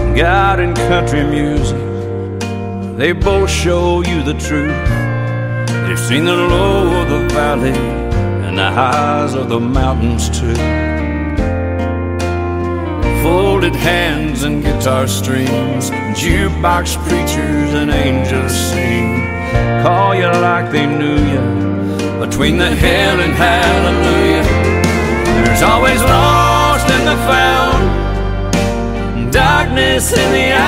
God and country music, they both show you the truth. They've seen the low of the valley and the highs of the mountains too. Folded hands and guitar strings, jukebox preachers and angels sing, call you like they knew you, between the hail and hallelujah. There's always lost and the found, darkness in the